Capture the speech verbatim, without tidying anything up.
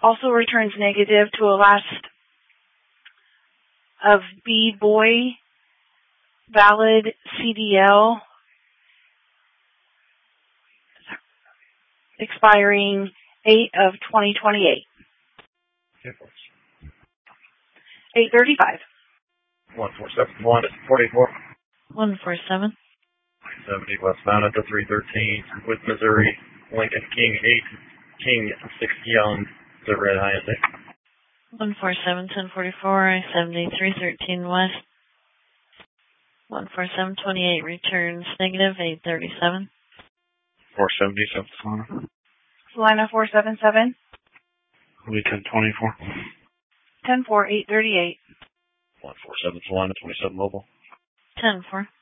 Also returns negative to a last of B Boy valid C D L expiring eight of twenty twenty-eight. eight thirty-five. one four seven one forty-four. one four seven. seventy westbound at the three thirteen with Missouri, Lincoln King eight, King six Young, the red I S A. one four seven ten forty-four, seventy three thirteen west. one four seven twenty-eight returns negative eight thirty-seven. four seventy South Salina. Salina four seven seven. Lee ten twenty-four. ten four eight thirty-eight. one four seven Salina twenty-seven mobile. ten four.